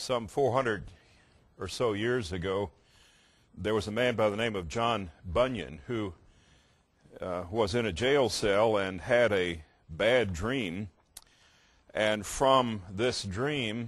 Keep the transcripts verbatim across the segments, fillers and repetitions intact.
some four hundred or so years ago, there was a man by the name of John Bunyan who uh, was in a jail cell and had a bad dream. And from this dream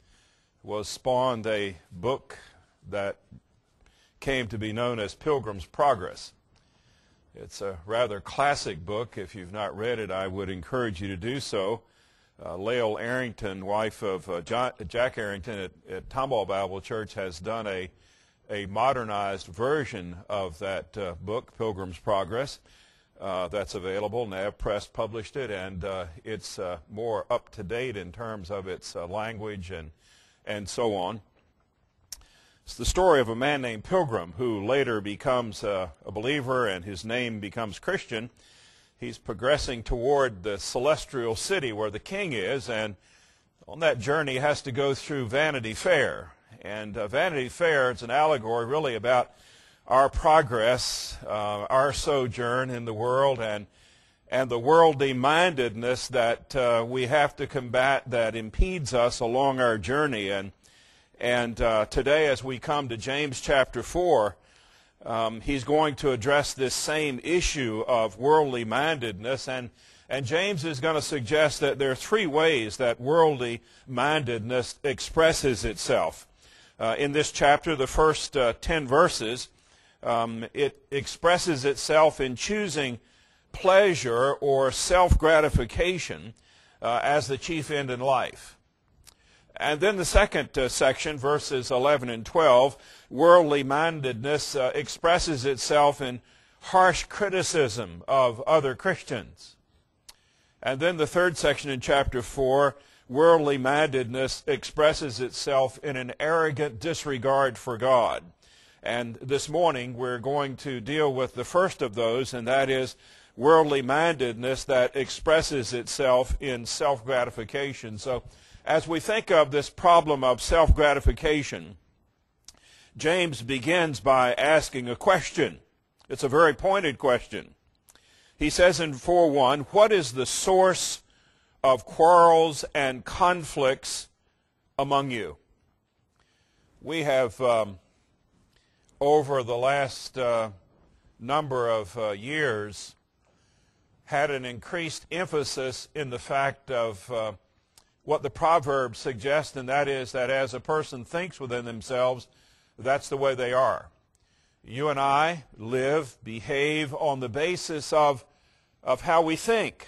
was spawned a book that came to be known as Pilgrim's Progress. It's a rather classic book. If you've not read it, I would encourage you to do so. Uh, Lael Arrington, wife of uh, John, Jack Arrington at, at Tomball Bible Church, has done a, a modernized version of that uh, book, Pilgrim's Progress, uh, that's available. Nav Press published it, and uh, it's uh, more up-to-date in terms of its uh, language and, and so on. It's the story of a man named Pilgrim who later becomes uh, a believer and his name becomes Christian. He's progressing toward the celestial city where the king is, and on that journey he has to go through Vanity Fair. And uh, Vanity Fair is an allegory really about our progress, uh, our sojourn in the world, and and the worldly mindedness that uh, we have to combat that impedes us along our journey. And and uh, today, as we come to James chapter four, Um, he's going to address this same issue of worldly mindedness, and, and James is going to suggest that there are three ways that worldly mindedness expresses itself. Uh, in this chapter, the first uh, ten verses, um, it expresses itself in choosing pleasure or self-gratification uh, as the chief end in life. And then the second uh, section, verses eleven and twelve, worldly mindedness uh, expresses itself in harsh criticism of other Christians. And then the third section in chapter four, worldly mindedness expresses itself in an arrogant disregard for God. And this morning we're going to deal with the first of those, and that is worldly mindedness that expresses itself in self-gratification. So as we think of this problem of self-gratification, James begins by asking a question. It's a very pointed question. He says in four one, what is the source of quarrels and conflicts among you? We have, um, over the last uh, number of uh, years, had an increased emphasis in the fact of uh, what the Proverbs suggest, and that is that as a person thinks within themselves, that's the way they are. You and I live, behave on the basis of, of how we think.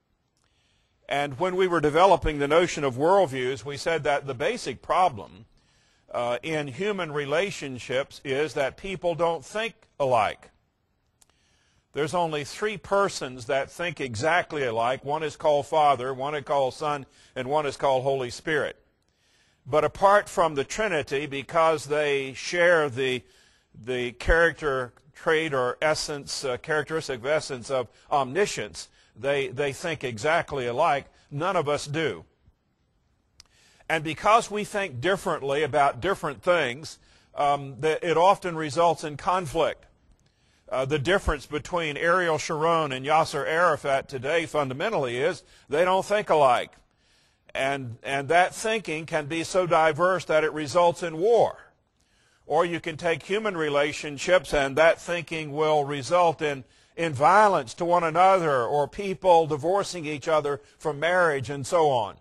And when we were developing the notion of worldviews, we said that the basic problem uh, in human relationships is that people don't think alike. There's only three persons that think exactly alike. One is called Father, one is called Son, and one is called Holy Spirit. But apart from the Trinity, because they share the, the character trait or essence, uh, characteristic of essence of omniscience, they, they think exactly alike. None of us do. And because we think differently about different things, um, that it often results in conflict. Uh, the difference between Ariel Sharon and Yasser Arafat today fundamentally is they don't think alike. And, and that thinking can be so diverse that it results in war. Or you can take human relationships and that thinking will result in, in violence to one another or people divorcing each other from marriage and so on.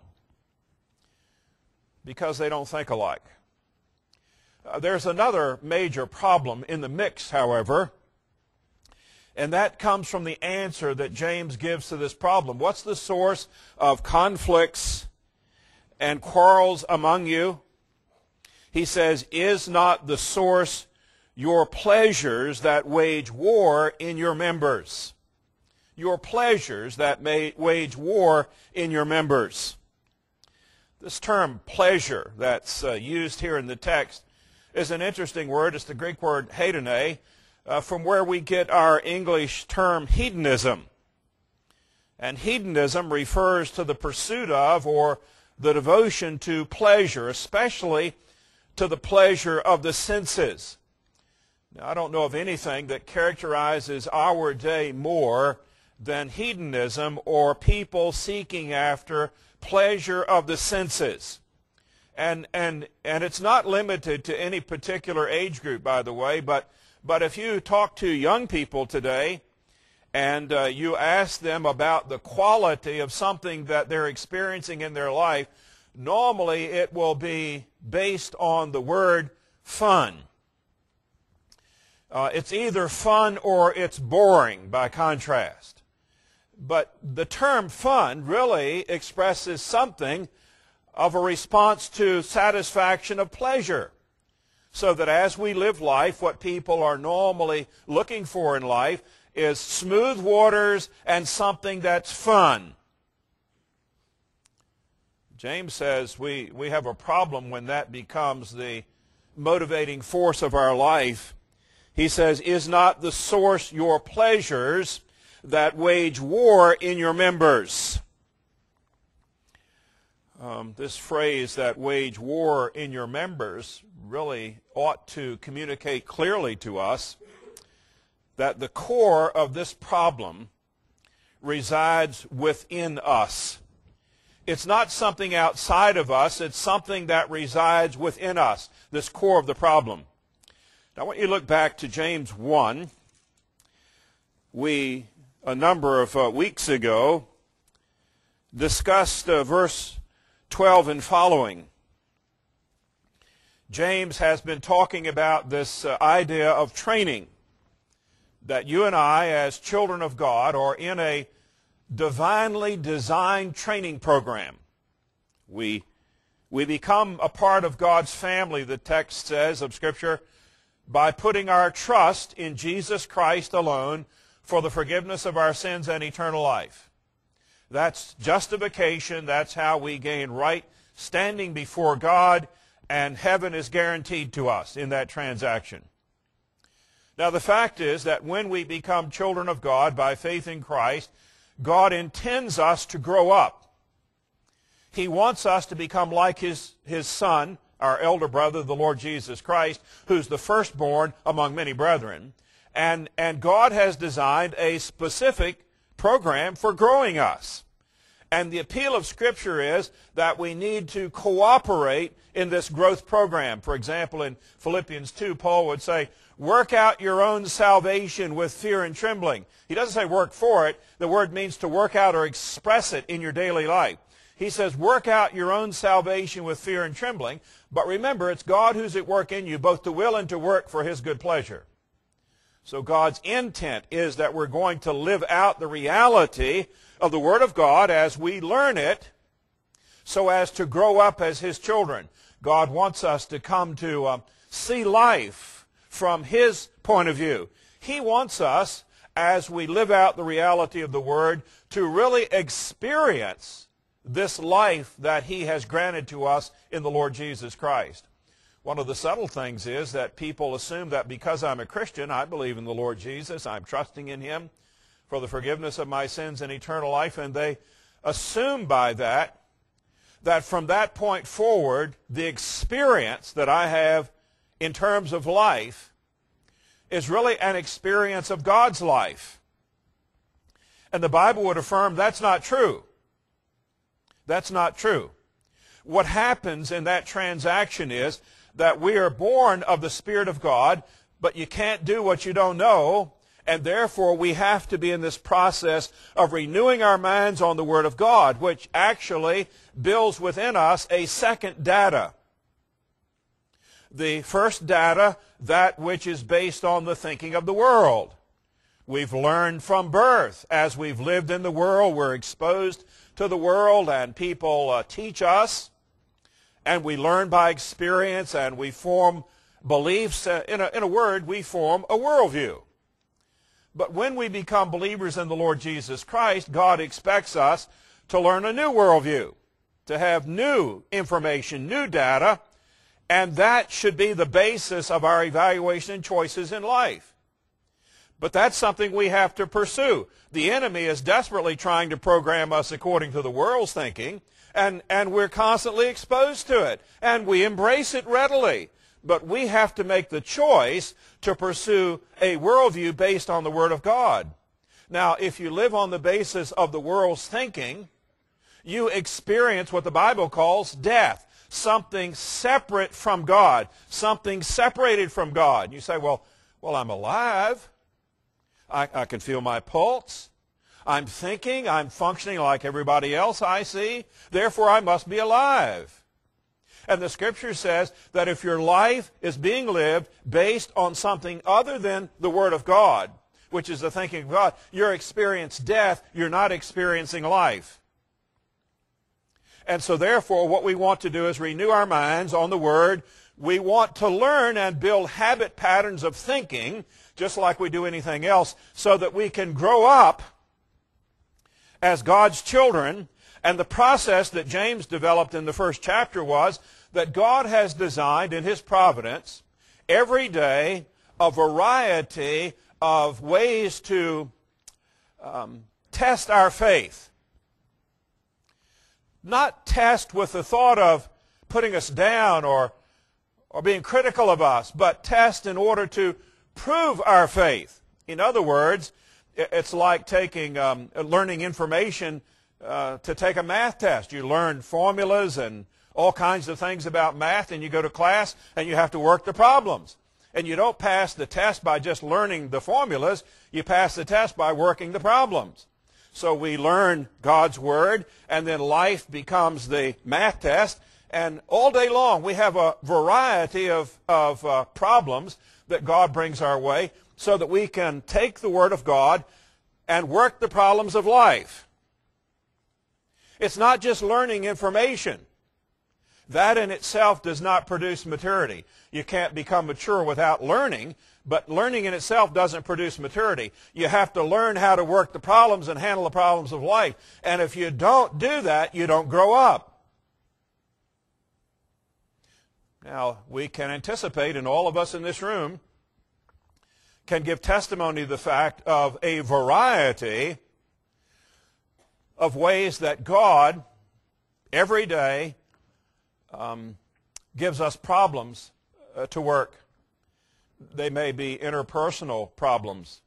Because they don't think alike. Uh, there's another major problem in the mix, however. And that comes from the answer that James gives to this problem. What's the source of conflicts and quarrels among you? He says, is not the source your pleasures that wage war in your members? Your pleasures that may wage war in your members. This term pleasure that's uh, used here in the text is an interesting word. It's the Greek word hedone, Uh, from where we get our English term hedonism. And hedonism refers to the pursuit of or the devotion to pleasure, especially to the pleasure of the senses. Now, I don't know of anything that characterizes our day more than hedonism or people seeking after pleasure of the senses. And, and, and it's not limited to any particular age group, by the way, but, but if you talk to young people today and uh, you ask them about the quality of something that they're experiencing in their life, normally it will be based on the word fun. Uh, it's either fun or it's boring by contrast. But the term fun really expresses something of a response to satisfaction of pleasure. So that as we live life, what people are normally looking for in life is smooth waters and something that's fun. James says we, we have a problem when that becomes the motivating force of our life. He says, is not the source your pleasures that wage war in your members? Um, this phrase, that wage war in your members, really ought to communicate clearly to us that the core of this problem resides within us. It's not something outside of us, it's something that resides within us, this core of the problem. Now, I want you to look back to James one. We, a number of uh, weeks ago, discussed uh, verse twelve and following. James has been talking about this uh, idea of training, that you and I, as children of God, are in a divinely designed training program. We, we become a part of God's family, the text says of Scripture, by putting our trust in Jesus Christ alone for the forgiveness of our sins and eternal life. That's justification. That's how we gain right standing before God, and heaven is guaranteed to us in that transaction. Now, the fact is that when we become children of God by faith in Christ, God intends us to grow up. He wants us to become like His, His Son, our elder brother, the Lord Jesus Christ, who's the firstborn among many brethren. And, and God has designed a specific program for growing us. And the appeal of Scripture is that we need to cooperate in this growth program. For example, in Philippians two, Paul would say, work out your own salvation with fear and trembling. He doesn't say work for it. The word means to work out or express it in your daily life. He says, work out your own salvation with fear and trembling. But remember, it's God who's at work in you, both to will and to work for His good pleasure. So God's intent is that we're going to live out the reality of the Word of God as we learn it, so as to grow up as His children. God wants us to come to um, see life from His point of view. He wants us, as we live out the reality of the Word, to really experience this life that He has granted to us in the Lord Jesus Christ. One of the subtle things is that people assume that because I'm a Christian, I believe in the Lord Jesus, I'm trusting in Him for the forgiveness of my sins and eternal life, and they assume by that, that from that point forward, the experience that I have in terms of life is really an experience of God's life. And the Bible would affirm that's not true. That's not true. What happens in that transaction is that we are born of the Spirit of God, but you can't do what you don't know, and therefore we have to be in this process of renewing our minds on the Word of God, which actually builds within us a second data. The first data, that which is based on the thinking of the world. We've learned from birth. As we've lived in the world, we're exposed to the world, and people uh, teach us, and we learn by experience, and we form beliefs. Uh, in, a, in a word, we form a worldview. But when we become believers in the Lord Jesus Christ, God expects us to learn a new worldview, to have new information, new data, and that should be the basis of our evaluation and choices in life. But that's something we have to pursue. The enemy is desperately trying to program us according to the world's thinking, and, and we're constantly exposed to it, and we embrace it readily. But we have to make the choice to pursue a worldview based on the Word of God. Now, if you live on the basis of the world's thinking, you experience what the Bible calls death. something separate from God, something separated from God. You say, well, well, I'm alive. I, I can feel my pulse. I'm thinking, I'm functioning like everybody else I see. Therefore, I must be alive. And the Scripture says that if your life is being lived based on something other than the Word of God, which is the thinking of God, you're experiencing death, you're not experiencing life. And so therefore, what we want to do is renew our minds on the Word. We want to learn and build habit patterns of thinking, just like we do anything else, so that we can grow up as God's children. And the process that James developed in the first chapter was that God has designed in His providence every day a variety of ways to um, test our faith. Not test with the thought of putting us down or, or being critical of us, but test in order to prove our faith. In other words, it's like taking, um, learning information uh, to take a math test. You learn formulas and all kinds of things about math, and you go to class and you have to work the problems. And you don't pass the test by just learning the formulas. You pass the test by working the problems. So we learn God's Word, and then life becomes the math test. And all day long we have a variety of, of uh, problems that God brings our way so that we can take the Word of God and work the problems of life. It's not just learning information. That in itself does not produce maturity. You can't become mature without learning, but learning in itself doesn't produce maturity. You have to learn how to work the problems and handle the problems of life. And if you don't do that, you don't grow up. Now, we can anticipate, and all of us in this room can give testimony to the fact of a variety of ways that God, every day, um, gives us problems uh, to work. They may be interpersonal problems.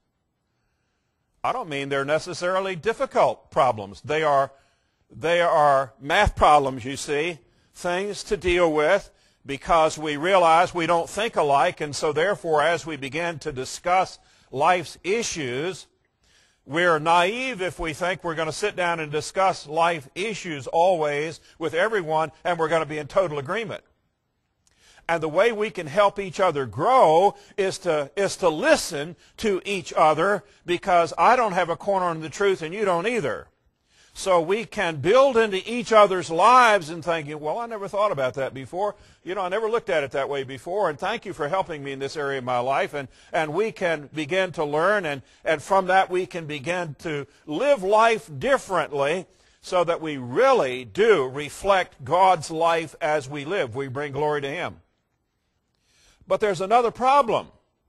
I don't mean they're necessarily difficult problems. They are, they are math problems, you see, things to deal with because we realize we don't think alike, and so therefore as we begin to discuss life's issues, we're naive if we think we're going to sit down and discuss life issues always with everyone and we're going to be in total agreement. And the way we can help each other grow is to, is to listen to each other, because I don't have a corner on the truth and you don't either. So we can build into each other's lives and thinking, well, I never thought about that before. You know, I never looked at it that way before, and thank you for helping me in this area of my life. And, and we can begin to learn, and, and from that we can begin to live life differently so that we really do reflect God's life as we live. We bring glory to Him. But there's another problem.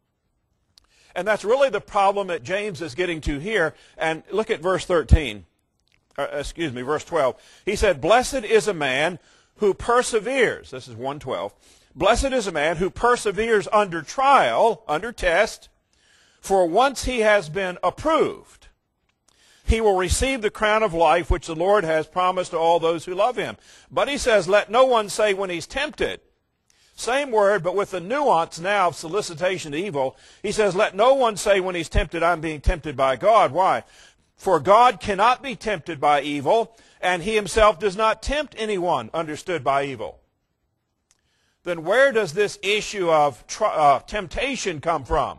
And that's really the problem that James is getting to here. And look at verse thirteen. Uh, excuse me, verse twelve. He said, "Blessed is a man who perseveres." This is one twelve. "Blessed is a man who perseveres under trial," under test, "for once he has been approved, he will receive the crown of life which the Lord has promised to all those who love Him." But he says, "Let no one say when he's tempted," same word, but with the nuance now of solicitation to evil. He says, "Let no one say when he's tempted, I'm being tempted by God." Why? "For God cannot be tempted by evil, and He Himself does not tempt anyone understood by evil." Then where does this issue of uh, temptation come from?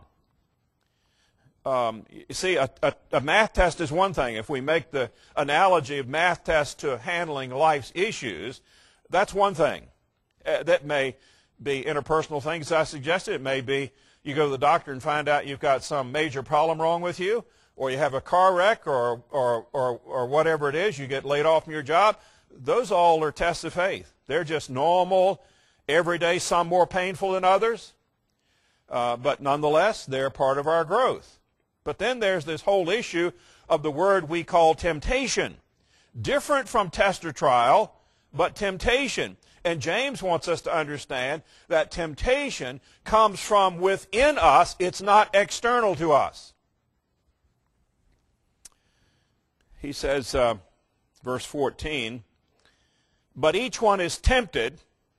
Um, you see, a, a, a math test is one thing. If we make the analogy of math tests to handling life's issues, that's one thing. Uh, that may be interpersonal things I suggested. It may be you go to the doctor and find out you've got some major problem wrong with you, or you have a car wreck, or, or, or, or whatever it is, you get laid off from your job. Those all are tests of faith. They're just normal, everyday, some more painful than others. Uh, but nonetheless, they're part of our growth. But then there's this whole issue of the word we call temptation. Different from test or trial, but temptation. And James wants us to understand that temptation comes from within us. It's not external to us. He says, uh, verse fourteen, "But each one is tempted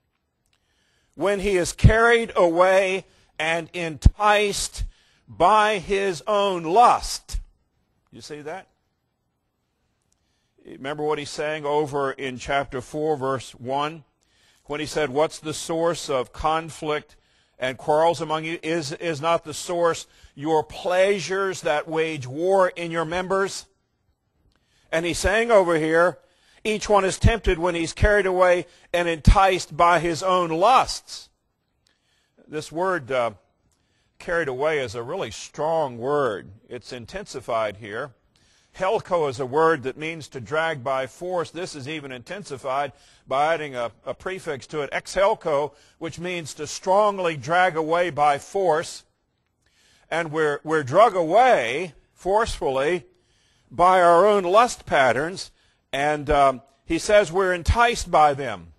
when he is carried away and enticed by his own lust. You see that? Remember what he's saying over in chapter four, verse one, when he said, what's the source of conflict and quarrels among you? Is, is not the source your pleasures that wage war in your members? And he's saying over here, each one is tempted when he's carried away and enticed by his own lusts. This word, uh, carried away, is a really strong word. It's intensified here. Helko is a word that means to drag by force. This is even intensified by adding a, a prefix to it, exhelko, which means to strongly drag away by force. And we're, we're drug away forcefully by our own lust patterns, and um, he says we're enticed by them.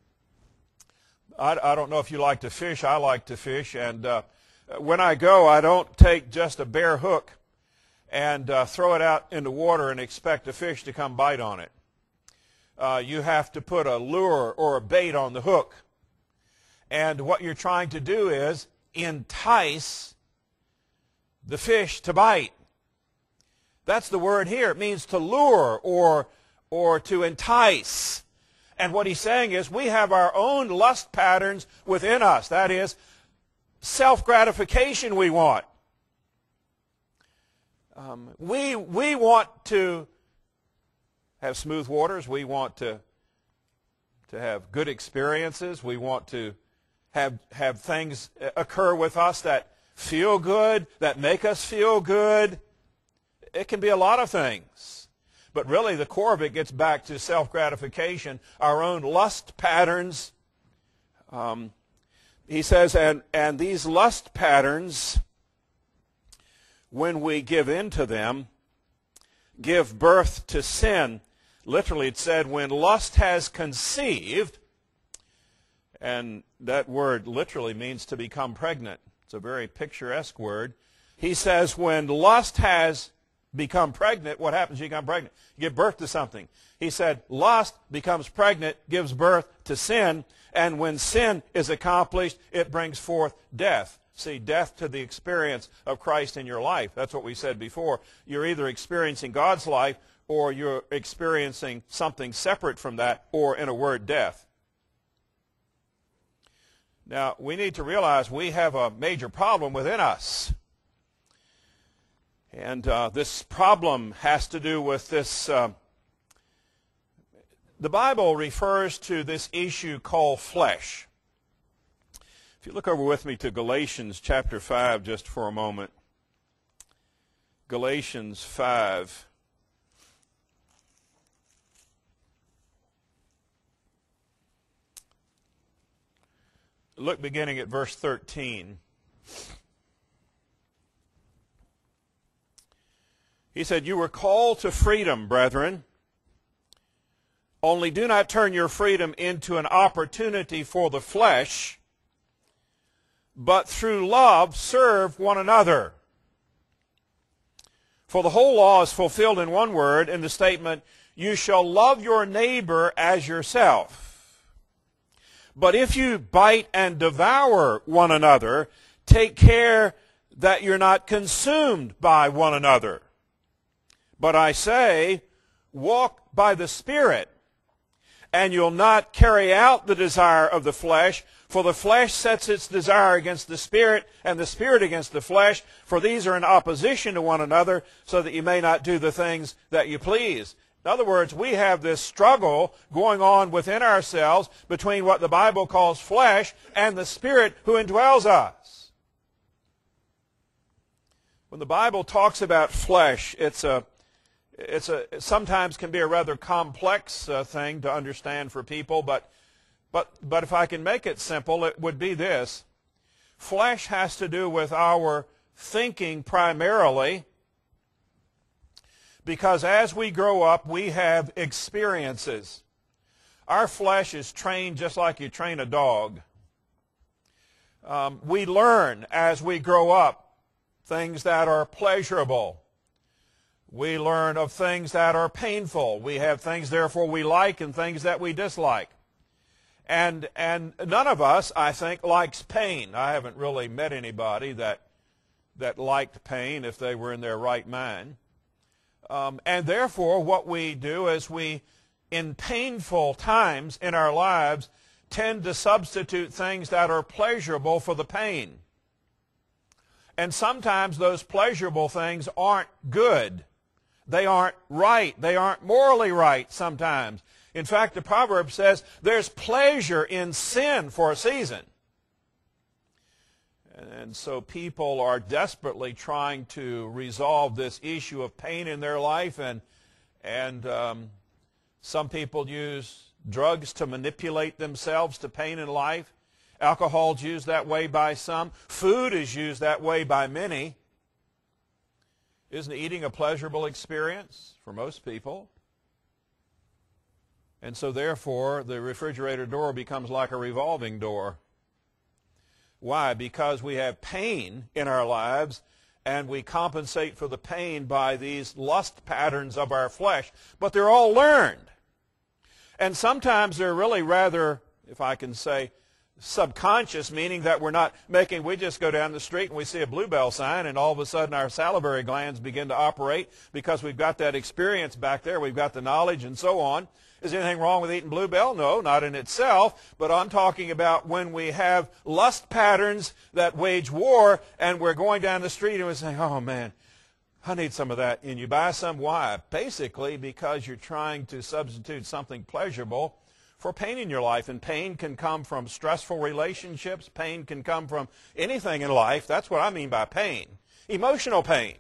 I, I don't know if you like to fish. I like to fish, and uh, when I go, I don't take just a bare hook and uh, throw it out in the water and expect a fish to come bite on it. Uh, you have to put a lure or a bait on the hook. And what you're trying to do is entice the fish to bite. That's the word here. It means to lure or, or to entice. And what he's saying is we have our own lust patterns within us. That is, self-gratification we want. Um, we, we want to have smooth waters. We want to, to have good experiences. We want to have, have things occur with us that feel good, that make us feel good. It can be a lot of things. But really the core of it gets back to self-gratification, our own lust patterns. Um, he says, and, and these lust patterns, when we give in to them, give birth to sin. Literally it said, when lust has conceived, and that word literally means to become pregnant. It's a very picturesque word. He says, when lust has become pregnant, what happens when you become pregnant? You give birth to something. He said, lust becomes pregnant, gives birth to sin, and when sin is accomplished, it brings forth death. See, death to the experience of Christ in your life. That's what we said before. You're either experiencing God's life or you're experiencing something separate from that, or, in a word, death. Now, we need to realize we have a major problem within us. And uh, this problem has to do with this. Uh, the Bible refers to this issue called flesh. If you look over with me to Galatians chapter five just for a moment. Galatians five. Look beginning at verse thirteen. He said, you were called to freedom, brethren. Only do not turn your freedom into an opportunity for the flesh, but through love serve one another. For the whole law is fulfilled in one word, in the statement, you shall love your neighbor as yourself. But if you bite and devour one another, take care that you're not consumed by one another. But I say, walk by the Spirit, and you'll not carry out the desire of the flesh, for the flesh sets its desire against the Spirit, and the Spirit against the flesh, for these are in opposition to one another, so that you may not do the things that you please. In other words, we have this struggle going on within ourselves between what the Bible calls flesh and the Spirit who indwells us. When the Bible talks about flesh, it's a It's a, it sometimes can be a rather complex uh, thing to understand for people, but, but, but if I can make it simple, it would be this. Flesh has to do with our thinking primarily, because as we grow up, we have experiences. Our flesh is trained just like you train a dog. Um, we learn as we grow up things that are pleasurable. We learn of things that are painful. We have things, therefore, we like and things that we dislike. And, and none of us, I think, likes pain. I haven't really met anybody that, that liked pain if they were in their right mind. Um, and therefore, what we do is we, in painful times in our lives, tend to substitute things that are pleasurable for the pain. And sometimes those pleasurable things aren't good. They aren't right. They aren't morally right sometimes. In fact, the proverb says there's pleasure in sin for a season. And so people are desperately trying to resolve this issue of pain in their life, and, and um, some people use drugs to manipulate themselves to pain in life. Alcohol is used that way by some. Food is used that way by many. Isn't eating a pleasurable experience for most people? And so therefore, the refrigerator door becomes like a revolving door. Why? Because we have pain in our lives, and we compensate for the pain by these lust patterns of our flesh. But they're all learned. And sometimes they're really rather, if I can say, subconscious, meaning that we're not making, we just go down the street and we see a Bluebell sign, and all of a sudden our salivary glands begin to operate because we've got that experience back there, we've got the knowledge and so on. Is anything wrong with eating Bluebell? No, not in itself, but I'm talking about when we have lust patterns that wage war, and we're going down the street and we're saying, oh man, I need some of that. And you buy some. Why? Basically because you're trying to substitute something pleasurable for pain in your life. And pain can come from stressful relationships. Pain can come from anything in life. That's what I mean by pain. Emotional pain.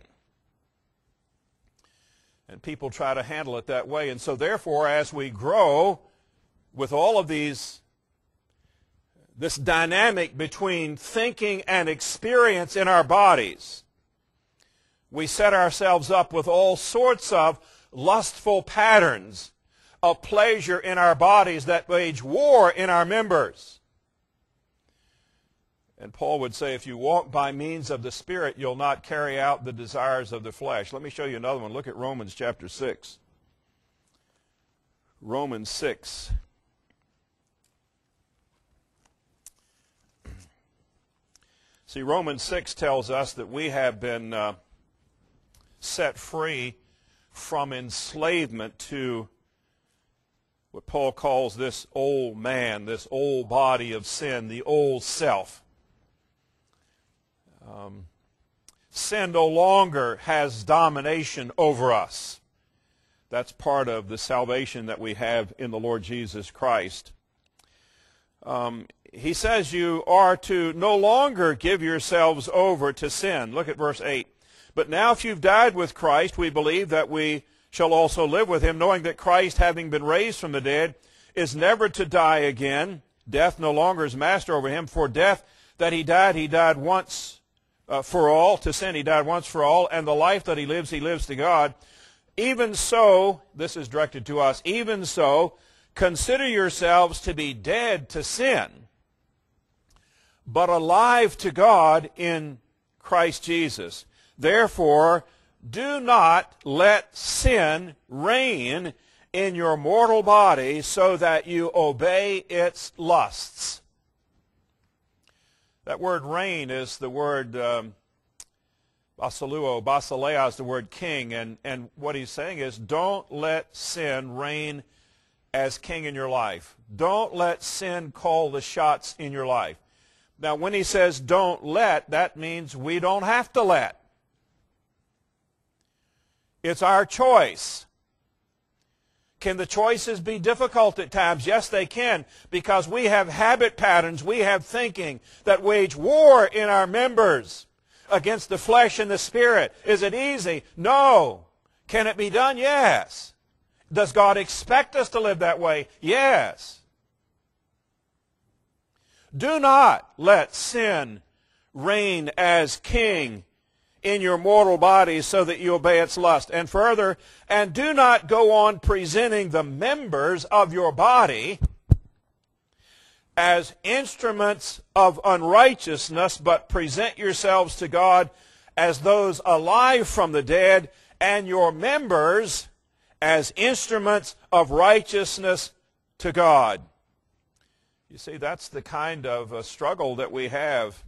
And people try to handle it that way. And so therefore, as we grow with all of these, this dynamic between thinking and experience in our bodies, we set ourselves up with all sorts of lustful patterns of pleasure in our bodies that wage war in our members. And Paul would say, if you walk by means of the Spirit, you'll not carry out the desires of the flesh. Let me show you another one. Look at Romans chapter six. Romans six. See, Romans six tells us that we have been uh, set free from enslavement to what Paul calls this old man, this old body of sin, the old self. Um, sin no longer has domination over us. That's part of the salvation that we have in the Lord Jesus Christ. Um, he says you are to no longer give yourselves over to sin. Look at verse eight. But now if you've died with Christ, we believe that we shall also live with him, knowing that Christ, having been raised from the dead, is never to die again. Death no longer is master over him. For death that he died, he died once uh, for all. To sin he died once for all. And the life that he lives, he lives to God. Even so, this is directed to us, even so, consider yourselves to be dead to sin, but alive to God in Christ Jesus. Therefore, do not let sin reign in your mortal body so that you obey its lusts. That word reign is the word um, basiluo, basileia is the word king, and, and what he's saying is don't let sin reign as king in your life. Don't let sin call the shots in your life. Now, when he says don't let, that means we don't have to let. It's our choice. Can the choices be difficult at times? Yes, they can, because we have habit patterns, we have thinking that wage war in our members against the flesh and the spirit. Is it easy? No. Can it be done? Yes. Does God expect us to live that way? Yes. Do not let sin reign as king in your mortal bodies so that you obey its lust. And further, and do not go on presenting the members of your body as instruments of unrighteousness, but present yourselves to God as those alive from the dead, and your members as instruments of righteousness to God. You see, that's the kind of uh, struggle that we have.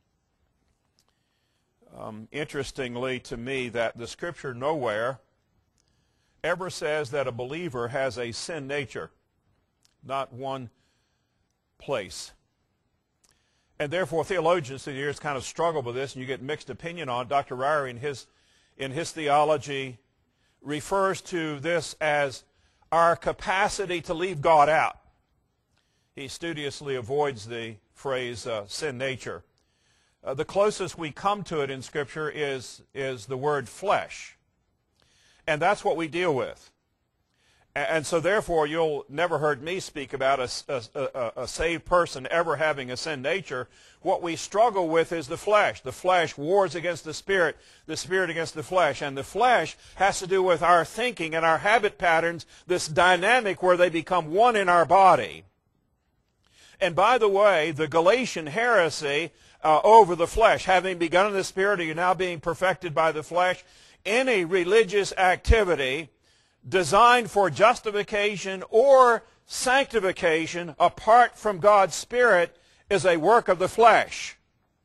Um, interestingly to me, that the Scripture nowhere ever says that a believer has a sin nature. Not one place. And therefore, theologians through the years kind of struggle with this, and you get mixed opinion on it. Doctor Ryrie, in his, in his theology, refers to this as our capacity to leave God out. He studiously avoids the phrase uh, sin nature. Uh, the closest we come to it in Scripture is, is the word flesh. And that's what we deal with. And so therefore, you'll never heard me speak about a, a, a, a saved person ever having a sin nature. What we struggle with is the flesh. The flesh wars against the Spirit, the Spirit against the flesh. And the flesh has to do with our thinking and our habit patterns, this dynamic where they become one in our body. And by the way, the Galatian heresy uh, over the flesh, having begun in the Spirit, are you now being perfected by the flesh? Any religious activity designed for justification or sanctification apart from God's Spirit is a work of the flesh.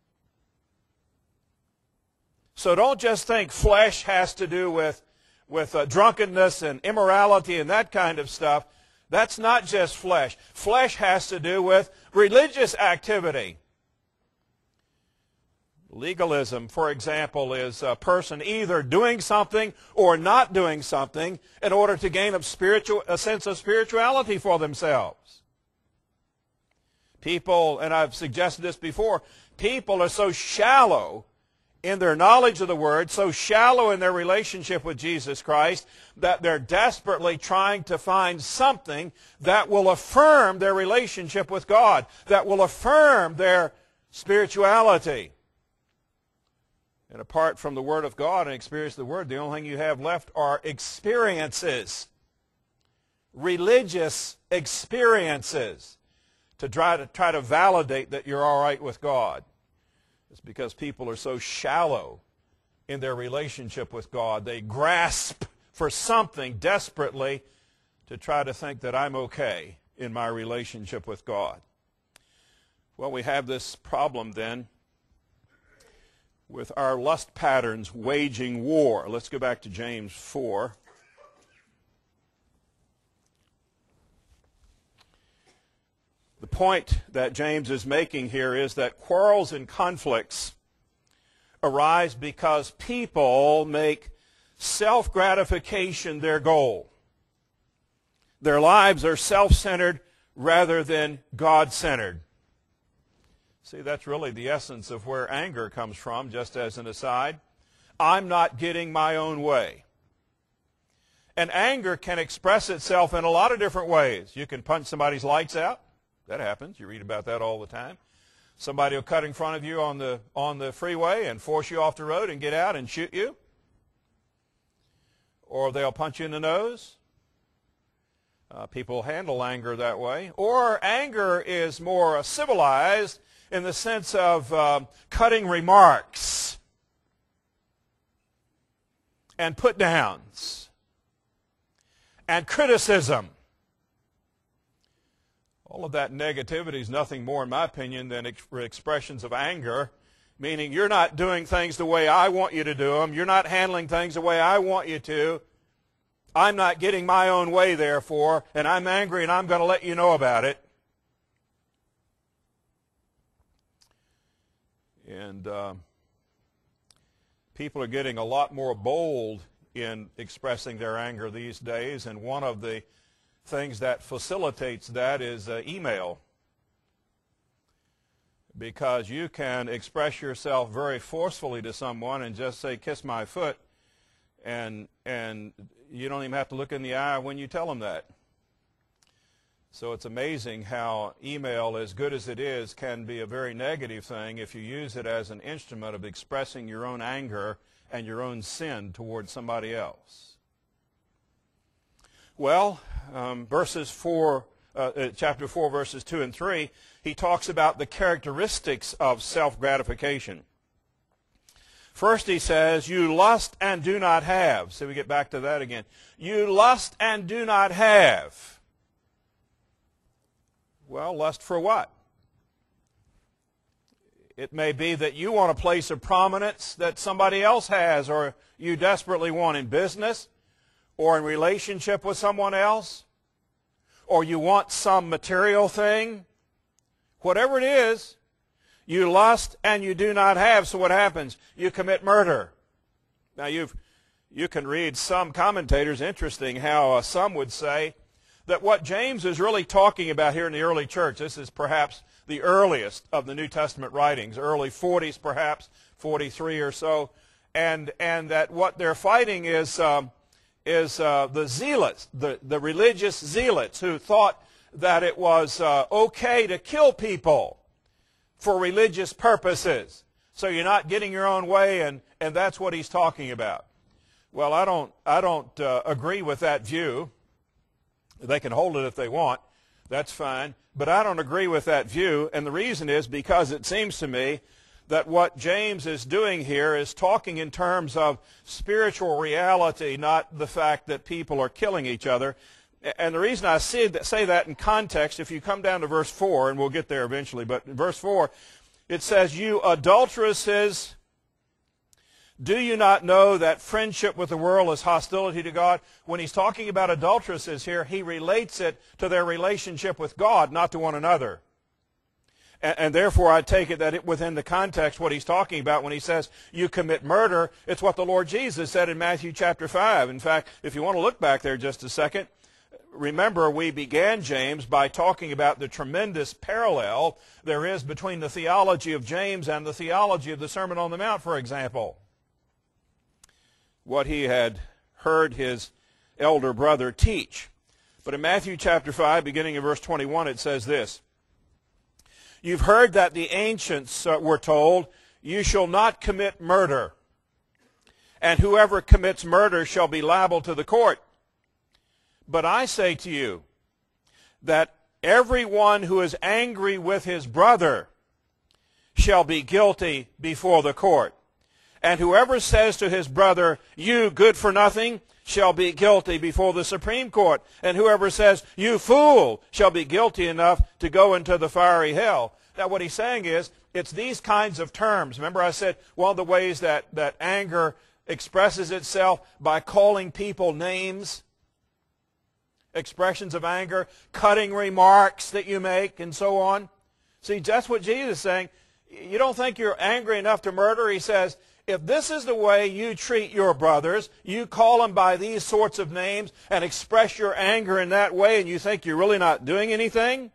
So don't just think flesh has to do with, with uh, drunkenness and immorality and that kind of stuff. That's not just flesh. Flesh has to do with religious activity. Legalism, for example, is a person either doing something or not doing something in order to gain a, spiritual, a sense of spirituality for themselves. People, and I've suggested this before, people are so shallow in their knowledge of the Word, so shallow in their relationship with Jesus Christ, that they're desperately trying to find something that will affirm their relationship with God, that will affirm their spirituality. And apart from the Word of God and experience of the Word, the only thing you have left are experiences. Religious experiences. To try to try to validate that you're all right with God. It's because people are so shallow in their relationship with God. They grasp for something desperately to try to think that I'm okay in my relationship with God. Well, we have this problem then with our lust patterns waging war. Let's go back to James four. The point that James is making here is that quarrels and conflicts arise because people make self-gratification their goal. Their lives are self-centered rather than God-centered. See, that's really the essence of where anger comes from, just as an aside. I'm not getting my own way. And anger can express itself in a lot of different ways. You can punch somebody's lights out. That happens. You read about that all the time. Somebody will cut in front of you on the, on the freeway and force you off the road and get out and shoot you. Or they'll punch you in the nose. Uh, people handle anger that way. Or anger is more civilized in the sense of uh, cutting remarks and put-downs and criticism. All of that negativity is nothing more, in my opinion, than ex- expressions of anger, meaning you're not doing things the way I want you to do them. You're not handling things the way I want you to. I'm not getting my own way, therefore, and I'm angry and I'm going to let you know about it. And uh, people are getting a lot more bold in expressing their anger these days, and one of the things that facilitates that is uh, email. Because you can express yourself very forcefully to someone and just say, kiss my foot, and, and you don't even have to look in the eye when you tell them that. So it's amazing how email, as good as it is, can be a very negative thing if you use it as an instrument of expressing your own anger and your own sin towards somebody else. Well, um, verses four, uh, uh, chapter four, verses two and three, he talks about the characteristics of self-gratification. First he says, you lust and do not have. So we get back to that again. You lust and do not have. Well, lust for what? It may be that you want a place of prominence that somebody else has, or you desperately want in business, or in relationship with someone else, or you want some material thing. Whatever it is, you lust and you do not have. So what happens? You commit murder. Now you've, you can read some commentators, interesting how uh, some would say that what James is really talking about here in the early church, this is perhaps the earliest of the New Testament writings, early forties perhaps, forty-three or so, and and that what they're fighting is um, is uh, the zealots, the, the religious zealots who thought that it was uh, okay to kill people for religious purposes. So you're not getting your own way, and, and that's what he's talking about. Well, I don't, I don't uh, agree with that view. They can hold it if they want. That's fine. But I don't agree with that view, and the reason is because it seems to me that what James is doing here is talking in terms of spiritual reality, not the fact that people are killing each other. And the reason I say that in context, if you come down to verse four, and we'll get there eventually, but in verse four, it says, "You adulteresses, do you not know that friendship with the world is hostility to God?" When he's talking about adulteresses here, he relates it to their relationship with God, not to one another. And, and therefore, I take it that it, within the context, what he's talking about when he says, you commit murder, it's what the Lord Jesus said in Matthew chapter five. In fact, if you want to look back there just a second, remember we began James by talking about the tremendous parallel there is between the theology of James and the theology of the Sermon on the Mount, for example. What he had heard his elder brother teach. But in Matthew chapter five, beginning in verse twenty-one, it says this, "You've heard that the ancients uh, were told, 'You shall not commit murder, and whoever commits murder shall be liable to the court.' But I say to you that everyone who is angry with his brother shall be guilty before the court. And whoever says to his brother, 'You good for nothing,' shall be guilty before the Supreme Court. And whoever says, 'You fool,' shall be guilty enough to go into the fiery hell." Now what he's saying is, it's these kinds of terms. Remember I said one of the ways that, that anger expresses itself by calling people names, expressions of anger, cutting remarks that you make, and so on. See, that's what Jesus is saying. You don't think you're angry enough to murder? He says, if this is the way you treat your brothers, you call them by these sorts of names and express your anger in that way, and you think you're really not doing anything,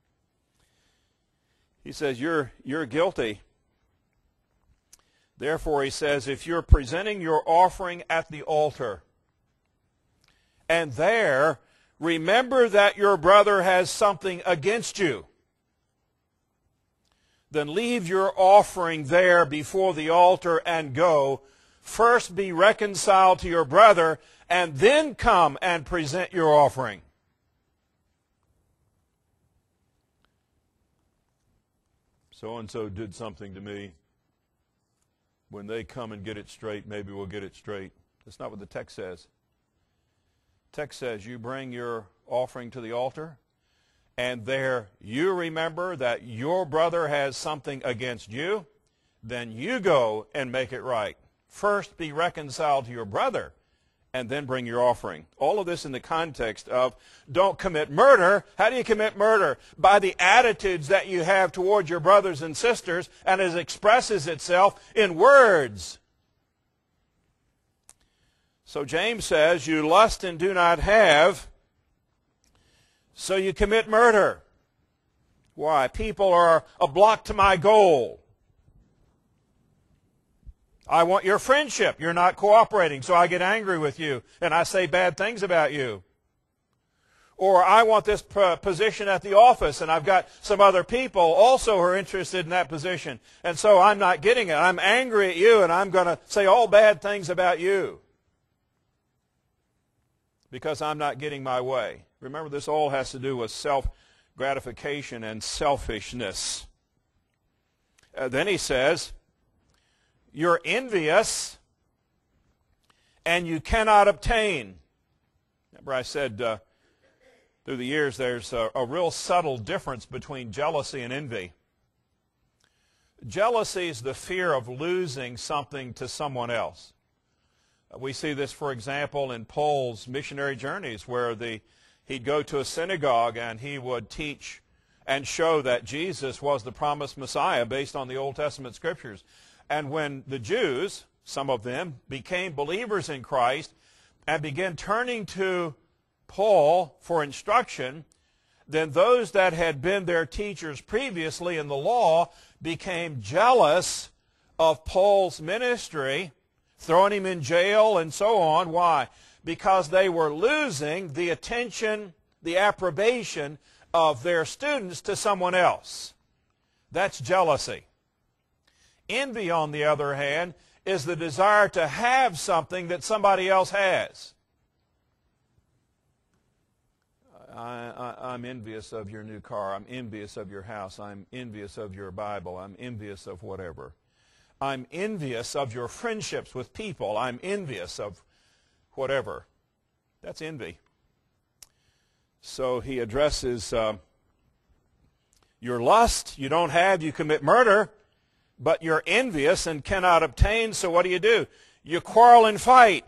he says, you're, you're guilty. Therefore, he says, if you're presenting your offering at the altar, and there remember that your brother has something against you, then leave your offering there before the altar and go. First be reconciled to your brother, and then come and present your offering. So-and-so did something to me. When they come and get it straight, maybe we'll get it straight. That's not what the text says. The text says you bring your offering to the altar, and there you remember that your brother has something against you, then you go and make it right. First be reconciled to your brother, and then bring your offering. All of this in the context of don't commit murder. How do you commit murder? By the attitudes that you have toward your brothers and sisters, and it expresses itself in words. So James says, you lust and do not have, so you commit murder. Why? People are a block to my goal. I want your friendship. You're not cooperating, so I get angry with you and I say bad things about you. Or I want this position at the office, and I've got some other people also who are interested in that position, and so I'm not getting it. I'm angry at you, and I'm going to say all bad things about you because I'm not getting my way. Remember, this all has to do with self-gratification and selfishness. Uh, then he says, you're envious and you cannot obtain. Remember I said uh, Through the years, there's a, a real subtle difference between jealousy and envy. Jealousy is the fear of losing something to someone else. We see this, for example, in Paul's missionary journeys, where the, he'd go to a synagogue and he would teach and show that Jesus was the promised Messiah based on the Old Testament Scriptures. And when the Jews, some of them, became believers in Christ and began turning to Paul for instruction, then those that had been their teachers previously in the law became jealous of Paul's ministry, throwing him in jail and so on. Why? Because they were losing the attention, the approbation of their students to someone else. That's jealousy. Envy, on the other hand, is the desire to have something that somebody else has. I, I, I'm envious of your new car. I'm envious of your house. I'm envious of your Bible. I'm envious of whatever. I'm envious of your friendships with people. I'm envious of whatever. That's envy. So he addresses uh, your lust. You don't have, you commit murder, but you're envious and cannot obtain. So what do you do? You quarrel and fight.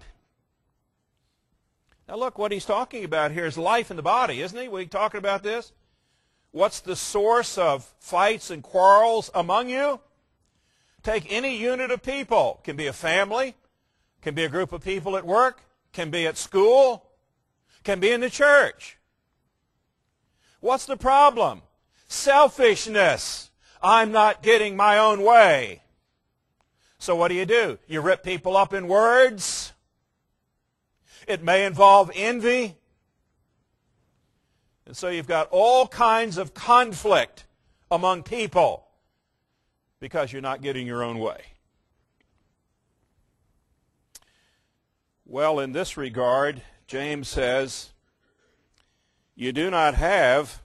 Now look, what he's talking about here is life in the body, isn't he? What he's talking about this? What's the source of fights and quarrels among you? Take any unit of people. It can be a family, can be a group of people at work, can be at school, can be in the church. What's the problem? Selfishness. I'm not getting my own way. So what do you do? You rip people up in words. It may involve envy. And so you've got all kinds of conflict among people because you're not getting your own way. Well, in this regard, James says, you do not have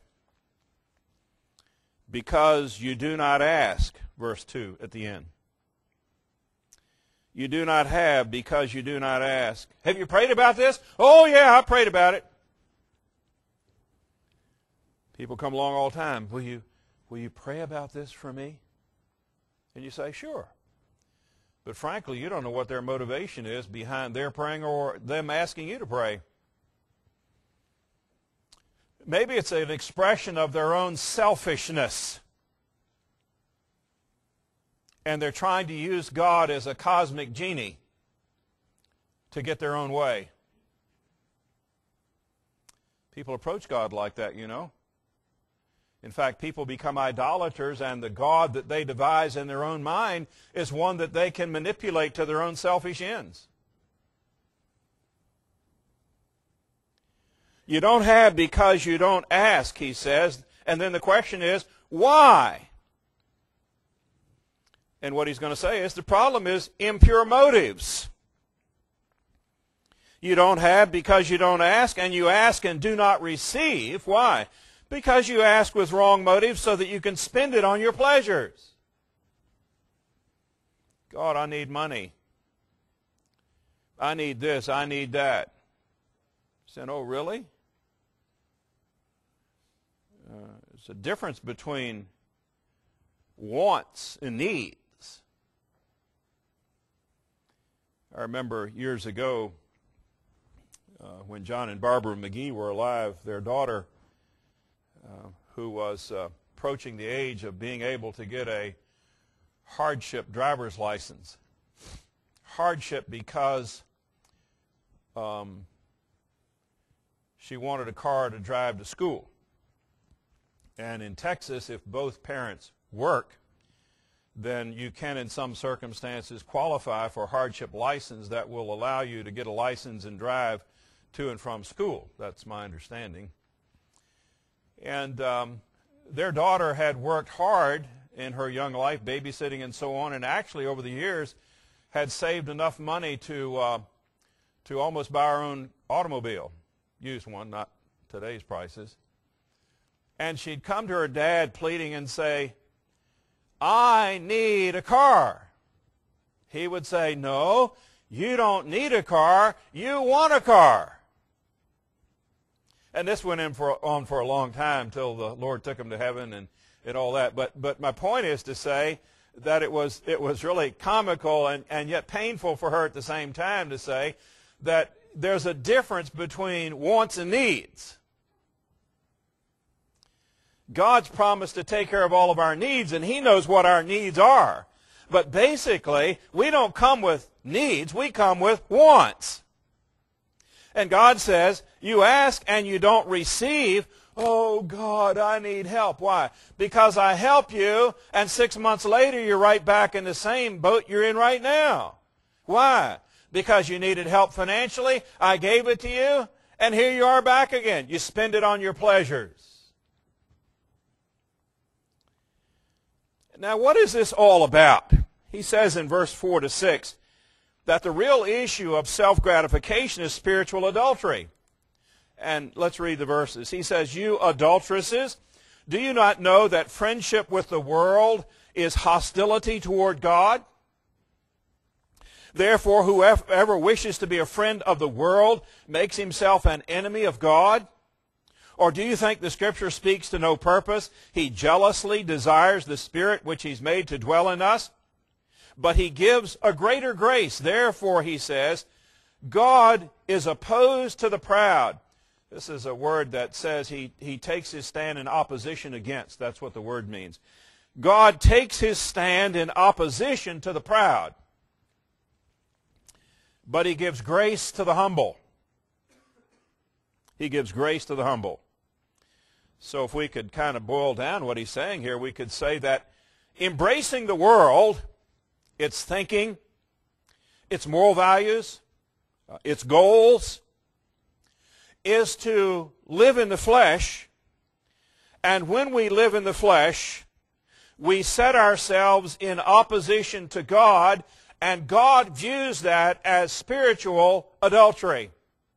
because you do not ask. Verse two at the end. You do not have because you do not ask. Have you prayed about this? Oh, yeah, I prayed about it. People come along all the time. Will you, will you pray about this for me? And you say, sure. But frankly, you don't know what their motivation is behind their praying or them asking you to pray. Maybe it's an expression of their own selfishness. And they're trying to use God as a cosmic genie to get their own way. People approach God like that, you know. In fact, people become idolaters, and the God that they devise in their own mind is one that they can manipulate to their own selfish ends. You don't have because you don't ask, he says. And then the question is, why? And what he's going to say is the problem is impure motives. You don't have because you don't ask, and you ask and do not receive. Why? Because you ask with wrong motives so that you can spend it on your pleasures. God, I need money. I need this. I need that. Saying, oh, really? Uh, there's a difference between wants and needs. I remember years ago uh, when John and Barbara McGee were alive, their daughter, uh, who was uh, approaching the age of being able to get a hardship driver's license. Hardship because um, she wanted a car to drive to school. And in Texas, if both parents work, then you can, in some circumstances, qualify for a hardship license that will allow you to get a license and drive to and from school. That's my understanding. And um, their daughter had worked hard in her young life, babysitting and so on, and actually over the years had saved enough money to, uh, to almost buy her own automobile, used one, not today's prices. And she'd come to her dad pleading and say, I need a car. He would say, no, you don't need a car, you want a car. And this went in for, on for a long time till the Lord took him to heaven and, and all that. But, but my point is to say that it was, it was really comical and, and yet painful for her at the same time to say that there's a difference between wants and needs. God's promised to take care of all of our needs, and He knows what our needs are. But basically, we don't come with needs, we come with wants. And God says, you ask and you don't receive. Oh, God, I need help. Why? Because I help you, and six months later you're right back in the same boat you're in right now. Why? Because you needed help financially, I gave it to you, and here you are back again. You spend it on your pleasures. Now, what is this all about? He says in verse four to six that the real issue of self-gratification is spiritual adultery. And let's read the verses. He says, you adulteresses, do you not know that friendship with the world is hostility toward God? Therefore, whoever wishes to be a friend of the world makes himself an enemy of God. Or do you think the Scripture speaks to no purpose? He jealously desires the Spirit which He's made to dwell in us. But He gives a greater grace. Therefore, He says, God is opposed to the proud. This is a word that says he, he takes His stand in opposition against. That's what the word means. God takes His stand in opposition to the proud. But He gives grace to the humble. He gives grace to the humble. So if we could kind of boil down what he's saying here, we could say that embracing the world, its thinking, its moral values, uh, its goals, is to live in the flesh. And when we live in the flesh, we set ourselves in opposition to God, and God views that as spiritual adultery.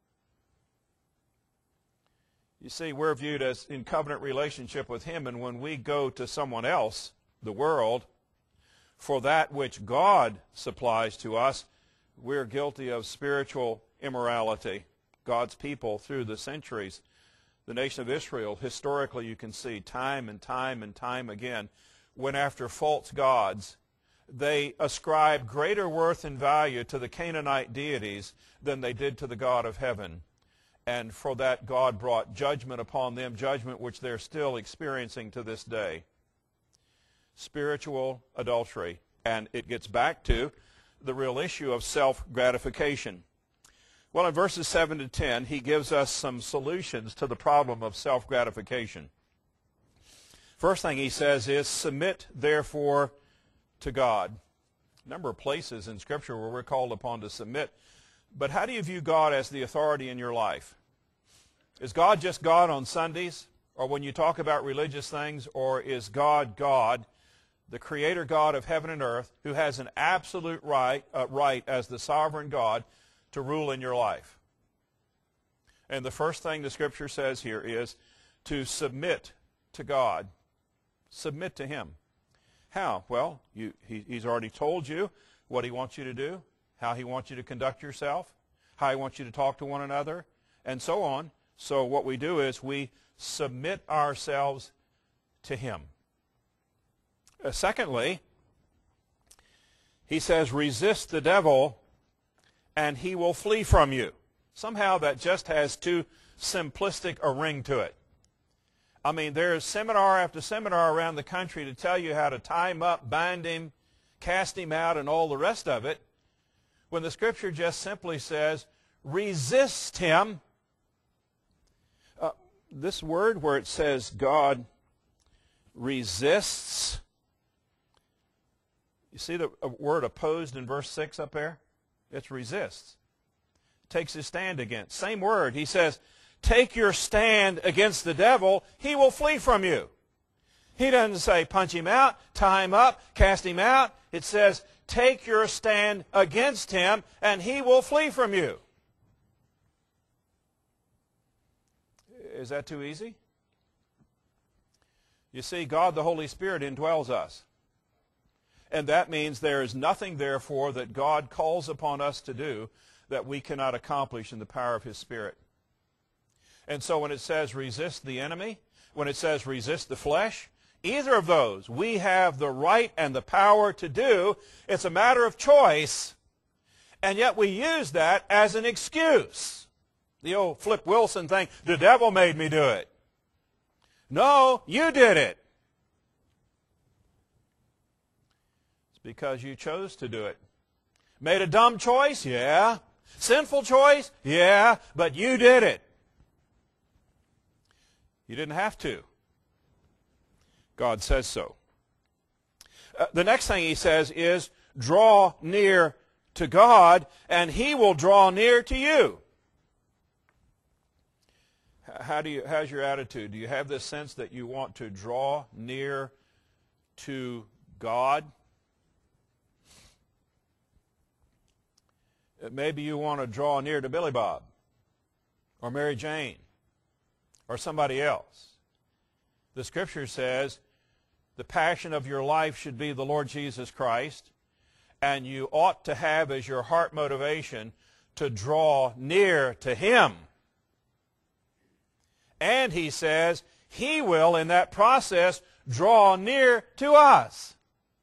You see, we're viewed as in covenant relationship with Him, and when we go to someone else, the world, for that which God supplies to us, we're guilty of spiritual immorality. God's people through the centuries, the nation of Israel, historically you can see time and time and time again, went after false gods. They ascribed greater worth and value to the Canaanite deities than they did to the God of heaven. And for that, God brought judgment upon them, judgment which they're still experiencing to this day. Spiritual adultery. And it gets back to the real issue of self-gratification. Well, in verses seven to ten, he gives us some solutions to the problem of self-gratification. First thing he says is, submit therefore to God. A number of places in Scripture where we're called upon to submit. But how do you view God as the authority in your life? Is God just God on Sundays, or when you talk about religious things, or is God God, the creator God of heaven and earth, who has an absolute right, uh, right as the sovereign God to rule in your life? And the first thing the Scripture says here is to submit to God. Submit to Him. How? Well, you, he, He's already told you what He wants you to do, how He wants you to conduct yourself, how He wants you to talk to one another, and so on. So what we do is we submit ourselves to Him. Uh, secondly, he says, resist the devil and he will flee from you. Somehow that just has too simplistic a ring to it. I mean, there's seminar after seminar around the country to tell you how to tie him up, bind him, cast him out, and all the rest of it, when the Scripture just simply says, resist him. Uh, this word where it says God resists, you see the word opposed in verse six up there? It's resists. Takes his stand against. Same word. He says, take your stand against the devil, he will flee from you. He doesn't say punch him out, tie him up, cast him out. It says, take your stand against him, and he will flee from you. Is that too easy? You see, God the Holy Spirit indwells us. And that means there is nothing, therefore, that God calls upon us to do that we cannot accomplish in the power of His Spirit. And so when it says resist the enemy, when it says resist the flesh, either of those we have the right and the power to do. It's a matter of choice, and yet we use that as an excuse. The old Flip Wilson thing, the devil made me do it. No, you did it. It's because you chose to do it. Made a dumb choice? Yeah. Sinful choice? Yeah. But you did it. You didn't have to. God says so. Uh, the next thing he says is, draw near to God, and he will draw near to you. How do you, how's your attitude? Do you have this sense that you want to draw near to God? Maybe you want to draw near to Billy Bob or Mary Jane or somebody else. The Scripture says the passion of your life should be the Lord Jesus Christ, and you ought to have as your heart motivation to draw near to Him. And he says He will, in that process, draw near to us.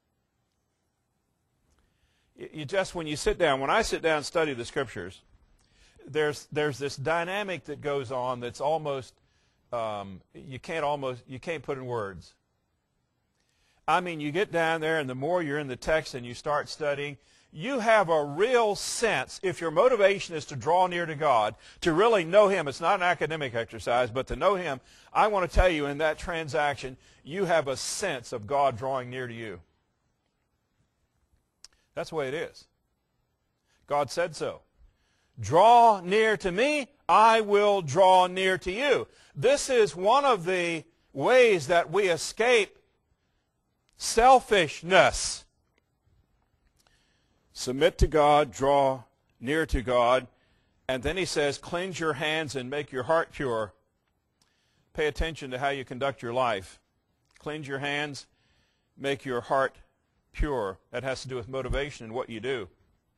You just, when you sit down, when I sit down and study the Scriptures, there's there's this dynamic that goes on that's almost um, you can't almost you can't put in words. I mean, you get down there, and the more you're in the text and you start studying, you have a real sense, if your motivation is to draw near to God, to really know Him. It's not an academic exercise, but to know Him. I want to tell you, in that transaction, you have a sense of God drawing near to you. That's the way it is. God said so. Draw near to me, I will draw near to you. This is one of the ways that we escape selfishness. Submit to God, draw near to God, and then he says, cleanse your hands and make your heart pure. Pay attention to how you conduct your life. Cleanse your hands, make your heart pure. That has to do with motivation and what you do.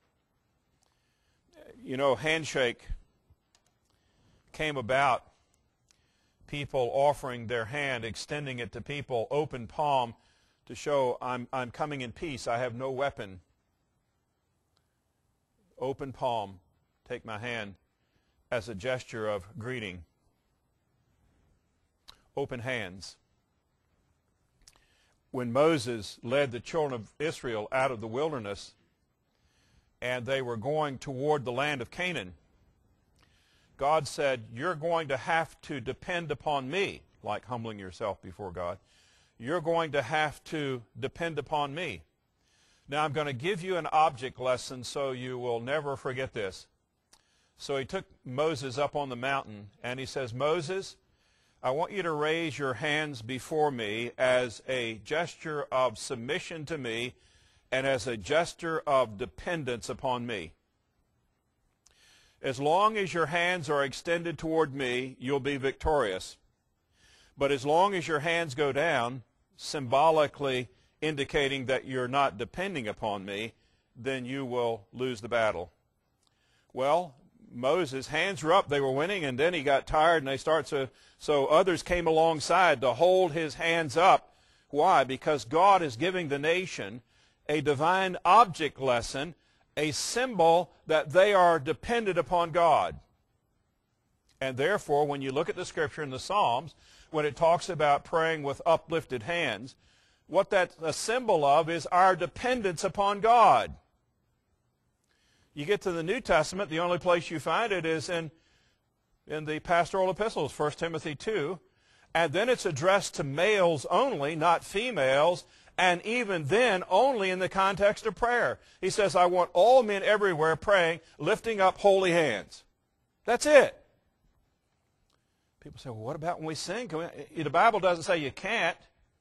You know, handshake came about, people offering their hand, extending it to people, open palm, to show I'm, I'm coming in peace, I have no weapon. Open palm, take my hand as a gesture of greeting. Open hands. When Moses led the children of Israel out of the wilderness and they were going toward the land of Canaan, God said, you're going to have to depend upon me, like humbling yourself before God. You're going to have to depend upon me. Now, I'm going to give you an object lesson so you will never forget this. So he took Moses up on the mountain, and he says, Moses, I want you to raise your hands before me as a gesture of submission to me and as a gesture of dependence upon me. As long as your hands are extended toward me, you'll be victorious. But as long as your hands go down, symbolically indicating that you're not depending upon me, then you will lose the battle. Well, Moses' hands were up, they were winning, and then he got tired, and they start to, so others came alongside to hold his hands up. Why? Because God is giving the nation a divine object lesson, a symbol that they are dependent upon God. And therefore, when you look at the Scripture in the Psalms, when it talks about praying with uplifted hands, what that's a symbol of is our dependence upon God. You get to the New Testament, the only place you find it is in, in the pastoral epistles, First Timothy two, and then it's addressed to males only, not females, and even then only in the context of prayer. He says, I want all men everywhere praying, lifting up holy hands. That's it. People say, well, what about when we sing? Can we? The Bible doesn't say you can't.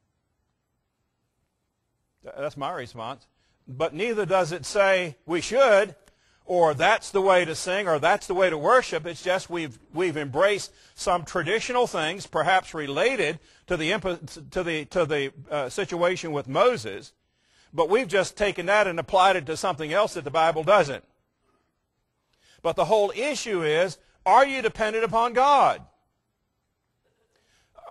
That's my response. But neither does it say we should, or that's the way to sing, or that's the way to worship. It's just we've we've embraced some traditional things, perhaps related to the to the to the uh, situation with Moses, but we've just taken that and applied it to something else that the Bible doesn't. But the whole issue is, are you dependent upon God?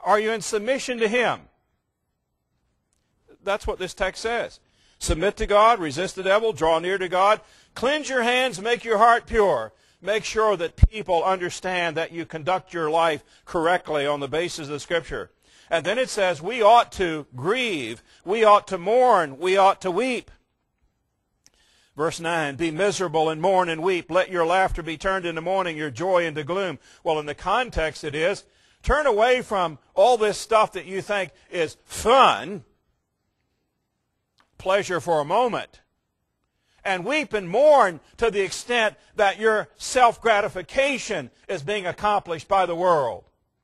Are you in submission to Him? That's what this text says. Submit to God, resist the devil, draw near to God, cleanse your hands, make your heart pure. Make sure that people understand that you conduct your life correctly on the basis of the Scripture. And then it says we ought to grieve, we ought to mourn, we ought to weep. Verse nine, be miserable and mourn and weep. Let your laughter be turned into mourning, your joy into gloom. Well, in the context it is, turn away from all this stuff that you think is fun, pleasure for a moment, and weep and mourn to the extent that your self-gratification is being accomplished by the world.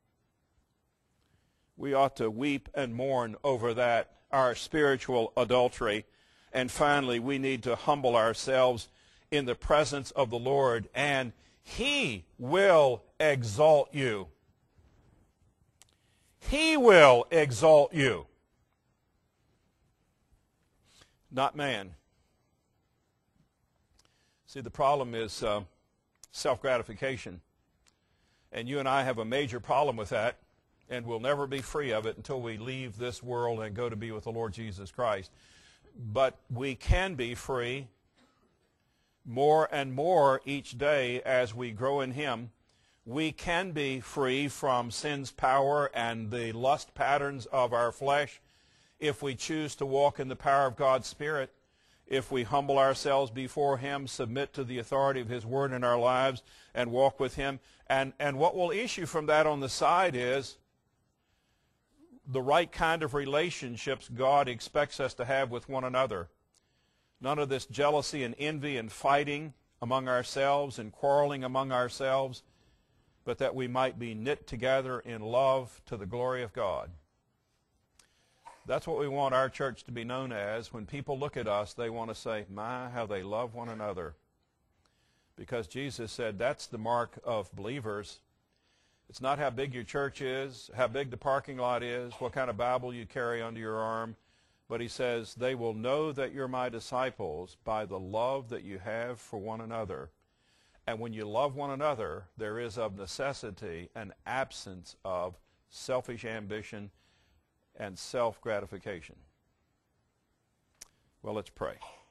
We ought to weep and mourn over that, our spiritual adultery. And finally, we need to humble ourselves in the presence of the Lord, and He will exalt you. He will exalt you. Not man. See, the problem is uh, self-gratification. And you and I have a major problem with that, and we'll never be free of it until we leave this world and go to be with the Lord Jesus Christ. But we can be free more and more each day as we grow in Him. We can be free from sin's power and the lust patterns of our flesh if we choose to walk in the power of God's Spirit, if we humble ourselves before Him, submit to the authority of His Word in our lives, and walk with Him. And, and what will issue from that on the side is the right kind of relationships God expects us to have with one another. None of this jealousy and envy and fighting among ourselves and quarreling among ourselves, but that we might be knit together in love to the glory of God. That's what we want our church to be known as. When people look at us, they want to say, my, how they love one another. Because Jesus said that's the mark of believers. It's not how big your church is, how big the parking lot is, what kind of Bible you carry under your arm. But He says, they will know that you're my disciples by the love that you have for one another. And when you love one another, there is of necessity an absence of selfish ambition and self-gratification. Well, let's pray.